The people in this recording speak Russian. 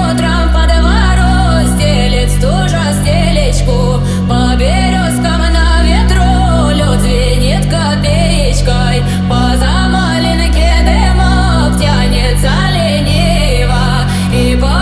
утром по двору стелит стужа стелечку, по березкам на ветру лед звенит копеечкой, по замаленке дымок тянется лениво, и по